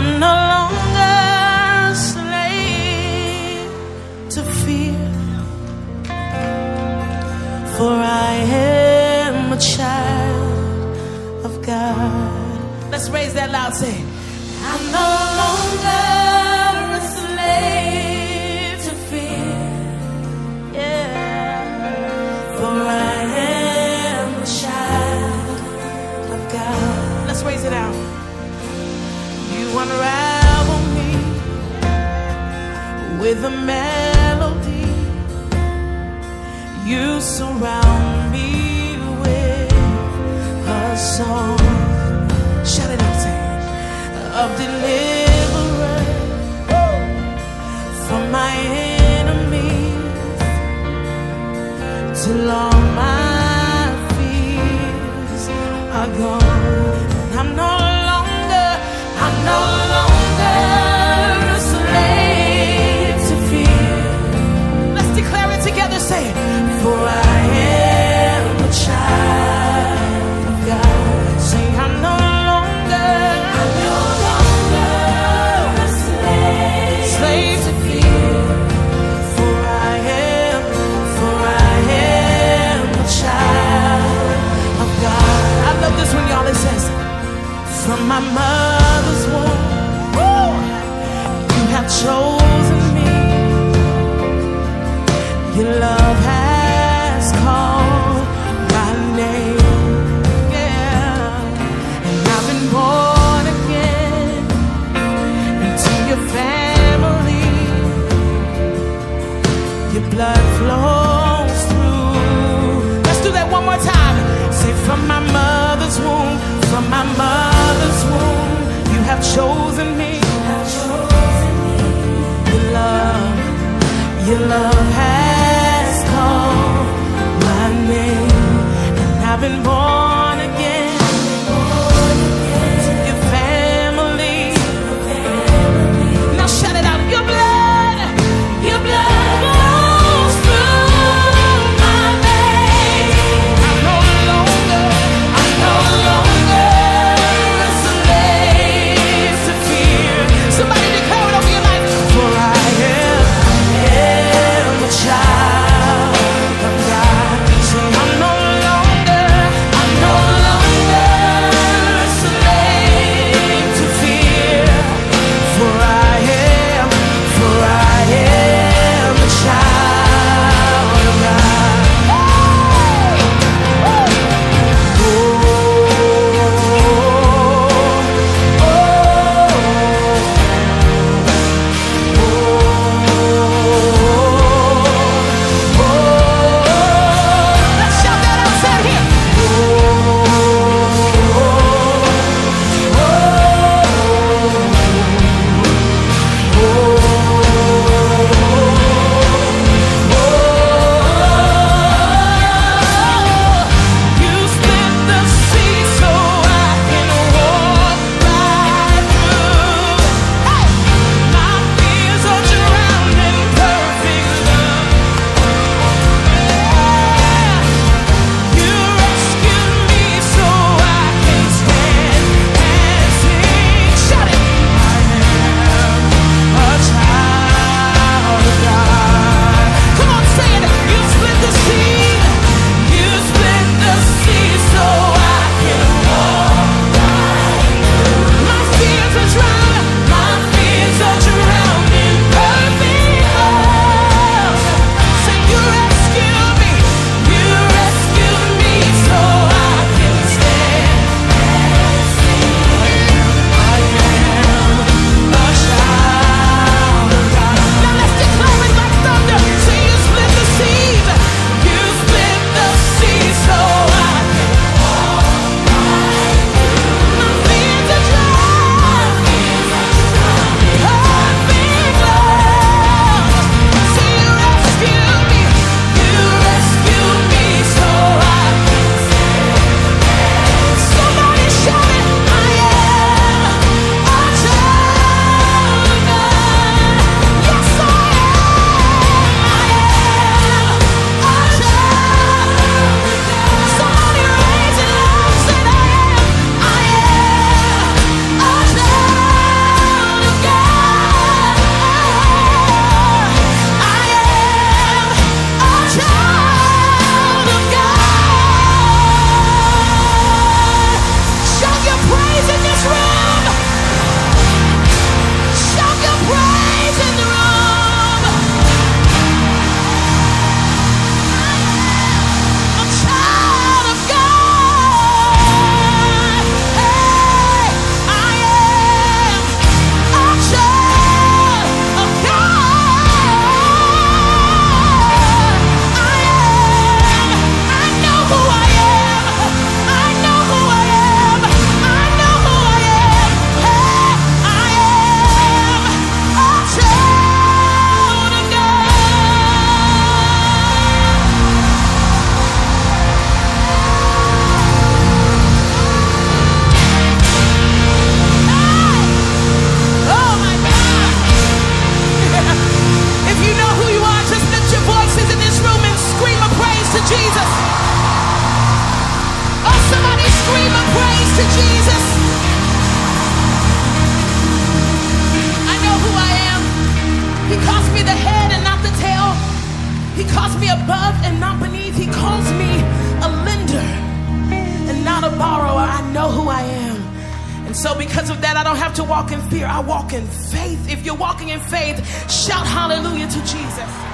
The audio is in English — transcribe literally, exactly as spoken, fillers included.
I'm no longer a slave to fear, for I am a child of God. Let's raise that loud, say, I'm no longer a slave to fear, yeah, for I am a child of God. Let's raise it out. You unravel me with a melody. You surround me with a song. Shout it out, say, of deliverance from my enemies, till all my fears are gone. And I'm no longer, I'm no longer a slave to fear. Let's declare it together, say it. For I am a child of God. Say, I'm no longer, I'm no longer a slave, slave to fear. For I am, for I am a child of God. I love this when y'all, it says, from my mother's womb, woo, you have chosen me. Your love has called my name, yeah. And I've been born again into your family. Your blood flows through. Let's do that one more time. Say, from my mother's womb, from my mother's womb, you have chosen me. Your love, your love has called my name, and I've been born again to your family. Now shout it out. Your blood, your blood flows through my veins. I'm no longer, I'm no longer a slave to fear. Somebody declare it over your life. For I am, am a child of God. So I'm no longer, I'm to Jesus. I know who I am. He calls me the head and not the tail. He calls me above and not beneath. He calls me a lender and not a borrower. I know who I am. And so because of that, I don't have to walk in fear. I walk in faith. If you're walking in faith, shout hallelujah to Jesus.